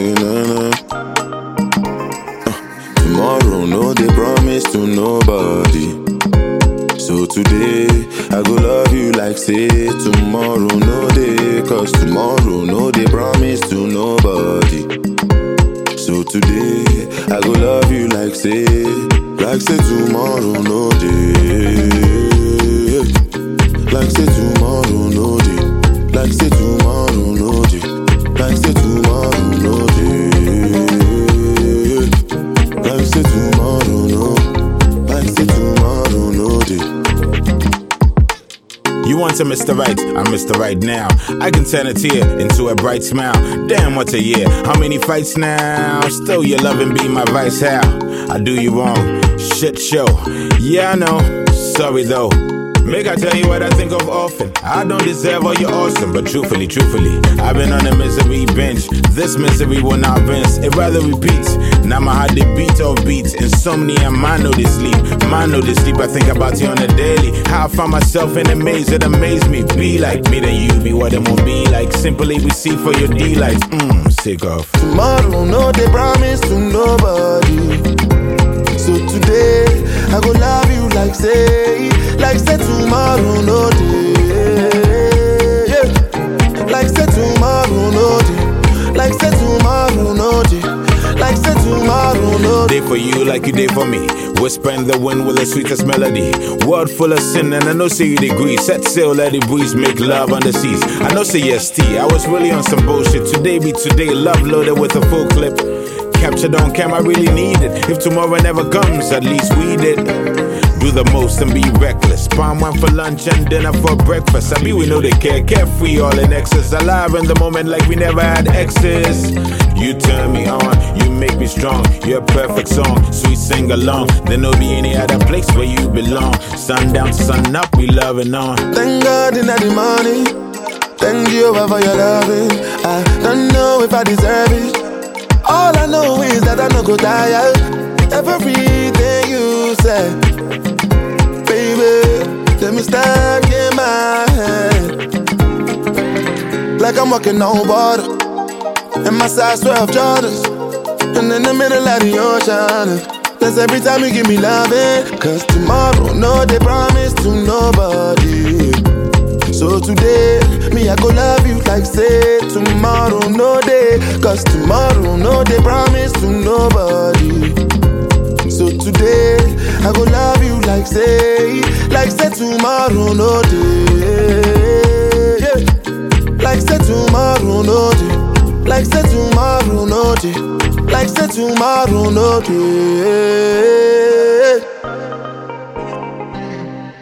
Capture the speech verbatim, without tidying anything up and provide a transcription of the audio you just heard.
say na na. Uh, tomorrow no they promise to nobody. So today I go love you like say tomorrow no day. Cause tomorrow no they promise to nobody. So today I go love you like say, like say tomorrow no day. Like say tomorrow no day. Like say tomorrow no day. Like say tomorrow no day. Like say tomorrow no. Like say tomorrow no day. You want to Mister Right, I'm Mister Right now. I can turn a tear into a bright smile. Damn, what a year, how many fights now? Still your loving be my vice, how? I do you wrong, shit show. Yeah, I know, sorry though. Make I tell you what I think of often. I don't deserve all your awesome, but truthfully, truthfully, I've been on a misery bench. This misery will not rinse, it rather repeats. Now my heart they beat off beats. Insomnia, man know they sleep. Man know they sleep, I think about you on a daily. How I find myself in a maze, it amaze me. Be like me, then you be what it won't be like. Simply we see for your delights. Mmm, sick of. Tomorrow no they promise to nobody. So today I go love you like say, like say tomorrow no day. Yeah. Like say tomorrow no day. Like say tomorrow no day. Like say tomorrow no day. Day for you like you day for me. Whisper in the wind with the sweetest melody. World full of sin and I know say you agree. Set sail, let it breeze, make love on the seas. I know say yes T, I was really on some bullshit. Today be today, love loaded with a full clip. Captured on cam, I really need it. If tomorrow never comes, at least we did. Do the most and be reckless. Palm one for lunch and dinner for breakfast. I mean we know they care, carefree all in excess. Alive in the moment like we never had exes. You turn me on, you make me strong. You're a perfect song, sweet sing along. There no be any other place where you belong. Sun down to sun up, we loving on. Thank God in the morning. Thank you for your loving. I don't know if I deserve it. All I know is that I no go tire. Everything you say, baby, let me stuck in my head. Like I'm walking on water, and my size twelve Jordans, and in the middle of the ocean. That's every time you give me loving. Cause tomorrow, no, they promise to nobody. So today, me I go love you like say tomorrow no day. Cause tomorrow no they promise to nobody. So today, I go love you like say, like say tomorrow no day. Yeah. Like say tomorrow no day. Like say tomorrow no day. Like say tomorrow no day.